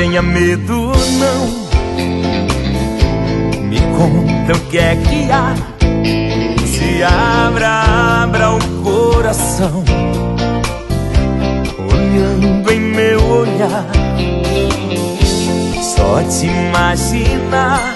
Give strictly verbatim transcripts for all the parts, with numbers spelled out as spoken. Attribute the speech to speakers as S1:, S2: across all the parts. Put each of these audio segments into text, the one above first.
S1: tenha medo não, me conta o que é que há. Se abra, abra o coração, olhando em meu olhar. Só te imaginar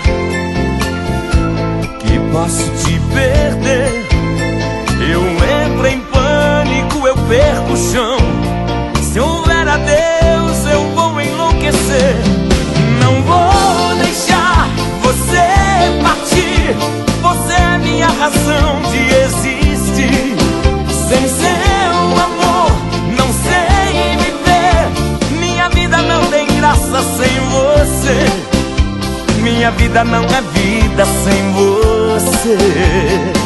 S1: que posso te perder. Eu entro em pânico, eu perco o chão. Se houver adeus, eu vou enlouquecer. Não vou deixar você partir. Você é minha razão de existir. Sem seu amor, não sei viver. Minha vida não tem graça sem você. Minha vida não é vida sem você.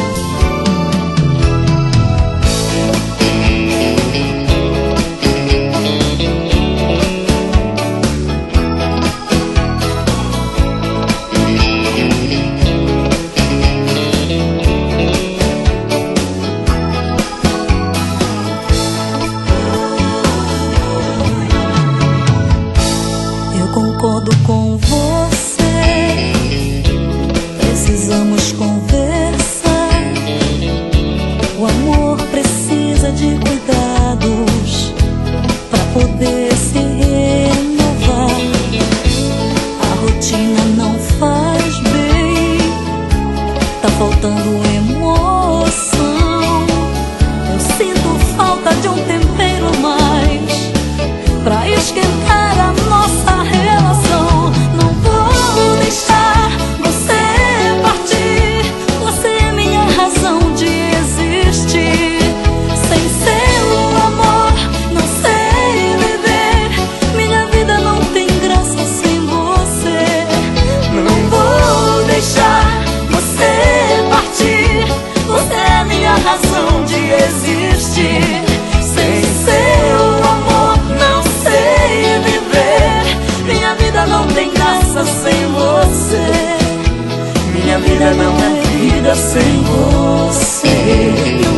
S2: Concordo com você, precisamos conversar. O amor precisa de cuidados para poder se renovar. A rotina não faz bem, tá faltando emoção. Eu sinto falta de um tempero a mais pra esquentar a nossa relação. Não vou deixar você partir. Você é minha razão de existir. Sem seu amor, não sei viver. Minha vida não tem graça sem você. Não vou deixar você partir. Você é minha razão de existir. Sem seu amor, não sei viver. Minha vida não tem graça sem você. Minha vida não é vida sem você.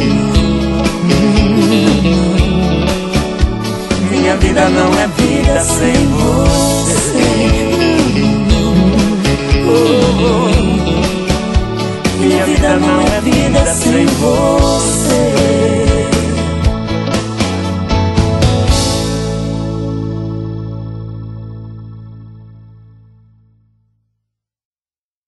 S2: Minha vida não é vida sem você. Minha vida não é vida sem você.